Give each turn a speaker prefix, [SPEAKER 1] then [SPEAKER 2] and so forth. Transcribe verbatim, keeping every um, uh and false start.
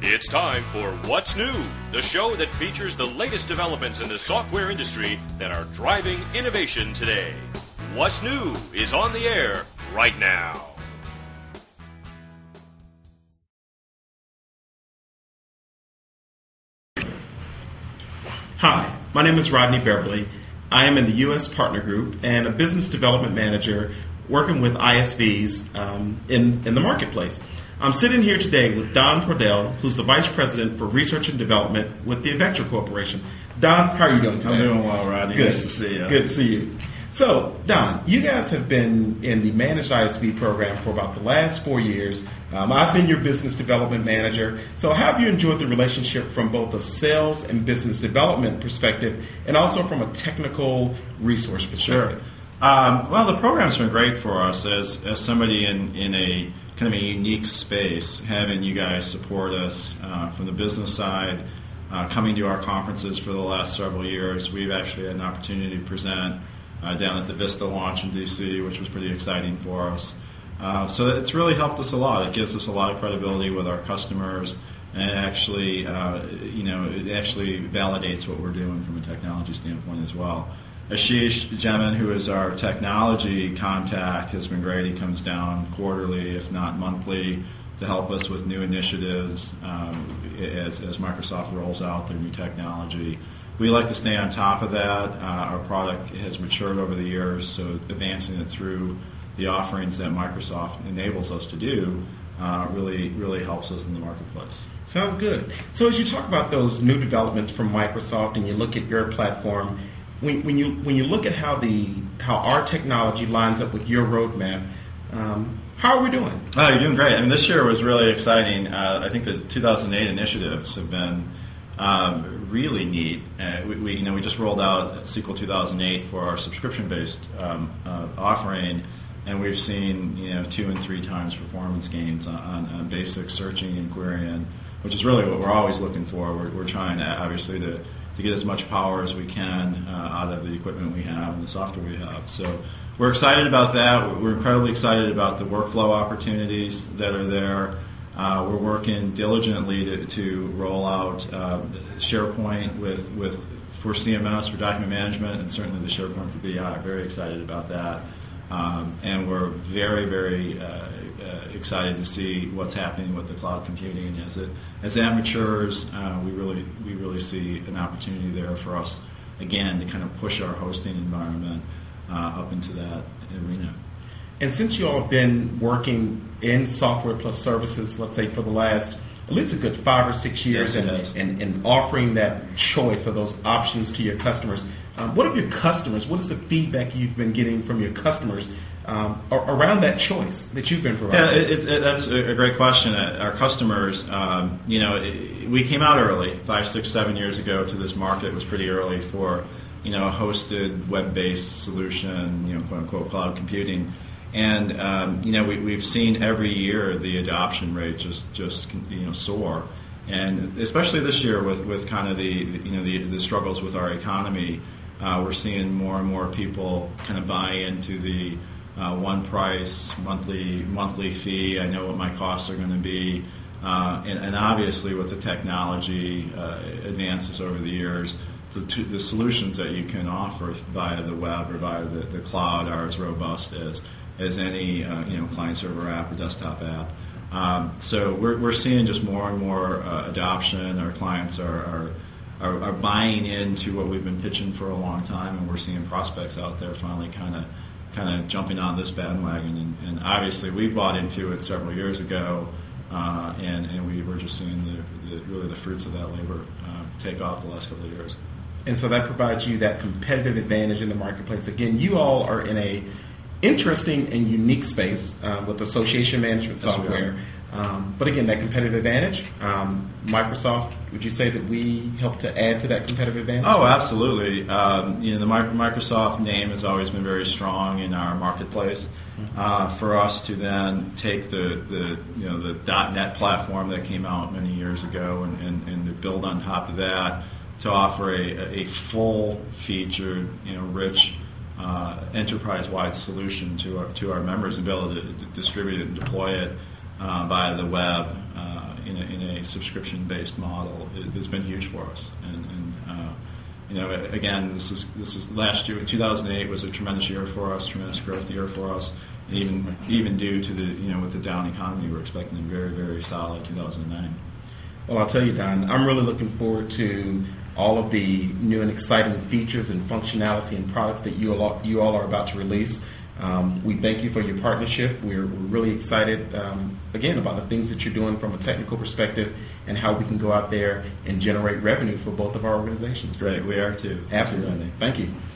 [SPEAKER 1] It's time for What's New, the show that features the latest developments in the software industry that are driving innovation today. What's New is on the air right now.
[SPEAKER 2] Hi, my name is Rodney Beverly. I am in the U S Partner Group and a business development manager working with I S Vs um, in, in the marketplace. I'm sitting here today with Don Prodell, who's the Vice President for Research and Development with the Avectra Corporation. Don, how are you doing today?
[SPEAKER 3] I'm doing well, Rodney.
[SPEAKER 2] Good.
[SPEAKER 3] Nice to see you.
[SPEAKER 2] Good to see you. So, Don, you guys have been in the Managed I S V program for about the last four years. Um, I've been your business development manager. So how have you enjoyed the relationship from both a sales and business development perspective and also from a technical resource perspective?
[SPEAKER 3] Sure. Um, well, the program's been great for us as, as somebody in, in a kind of a unique space, having you guys support us uh, from the business side, uh, coming to our conferences for the last several years. We've actually had an opportunity to present uh, down at the Vista launch in D C, which was pretty exciting for us. Uh, so it's really helped us a lot. It gives us a lot of credibility with our customers, and it actually, uh, you know, it actually validates what we're doing from a technology standpoint as well. Ashish Jeman, who is our technology contact, has been great. He comes down quarterly, if not monthly, to help us with new initiatives um, as, as Microsoft rolls out their new technology. We like to stay on top of that. Uh, our product has matured over the years, so advancing it through the offerings that Microsoft enables us to do uh, really, really helps us in the marketplace.
[SPEAKER 2] Sounds good. So as you talk about those new developments from Microsoft and you look at your platform, When, when you when you look at how the how our technology lines up with your roadmap, um, how are we doing?
[SPEAKER 3] Oh, you're doing great. I mean, this year was really exciting. Uh, I think the two thousand eight initiatives have been um, really neat. Uh, we, we you know we just rolled out S Q L two thousand eight for our subscription-based um, uh, offering, and we've seen you know two and three times performance gains on, on, on basic searching and querying, which is really what we're always looking for. We're, we're trying to obviously to to get as much power as we can uh, out of the equipment we have and the software we have. So we're excited about that. We're incredibly excited about the workflow opportunities that are there. Uh, we're working diligently to, to roll out uh, SharePoint with, with for C M S, for document management, and certainly the SharePoint for B I. Very excited about that. Um, and we're very, very uh, uh, excited to see what's happening with the cloud computing as it as that matures. Uh, we really we really see an opportunity there for us again to kind of push our hosting environment uh, up into that arena.
[SPEAKER 2] And since you all have been working in software plus services, let's say for the last at least a good five or six years,
[SPEAKER 3] yes,
[SPEAKER 2] and, and and offering that choice or those options to your customers. Um, what of your customers? What is the feedback you've been getting from your customers um, around that choice that you've been providing?
[SPEAKER 3] Yeah, it, it, that's a great question. Our customers, um, you know, it, we came out early, five, six, seven years ago to this market. It was pretty early for, you know, a hosted web-based solution, you know, quote unquote cloud computing. And um, you know, we, we've seen every year the adoption rate just just you know soar, and especially this year with, with kind of the you know the, the struggles with our economy. Uh, we're seeing more and more people kind of buy into the uh, one price monthly monthly fee. I know what my costs are going to be, uh, and, and obviously with the technology uh, advances over the years, the, the solutions that you can offer via the web or via the, the cloud are as robust as as any uh, you know client server app or desktop app. Um, so we're we're seeing just more and more uh, adoption. Our clients are. are Are, are buying into what we've been pitching for a long time, and we're seeing prospects out there finally kind of kind of jumping on this bandwagon. And, and obviously, we bought into it several years ago, uh, and and we were just seeing the, the really the fruits of that labor uh, take off the last couple of years.
[SPEAKER 2] And so that provides you that competitive advantage in the marketplace. Again, you all are in a interesting and unique space uh, with association management software. Um, but again, that competitive advantage, um, Microsoft, would you say that we help to add to that competitive advantage?
[SPEAKER 3] Oh, absolutely. Um, you know, the Microsoft name has always been very strong in our marketplace. Uh, for us to then take the, the you know the .NET platform that came out many years ago and, and, and to build on top of that to offer a, a full-featured, you know, rich uh, enterprise-wide solution to our to our members and be able to, to distribute it and deploy it Uh, via the web uh, in a, in a subscription-based model has been huge for us. And, and uh, you know, again, this is this is last year. two thousand eight was a tremendous year for us, tremendous growth year for us. And even even due to the you know with the down economy, we're expecting a very very solid two thousand nine.
[SPEAKER 2] Well, I'll tell you, Don, I'm really looking forward to all of the new and exciting features and functionality and products that you all, you all are about to release. Um, we thank you for your partnership. We're, we're really excited, um, again, about the things that you're doing from a technical perspective and how we can go out there and generate revenue for both of our organizations.
[SPEAKER 3] Great, we are too.
[SPEAKER 2] Absolutely. Thank you.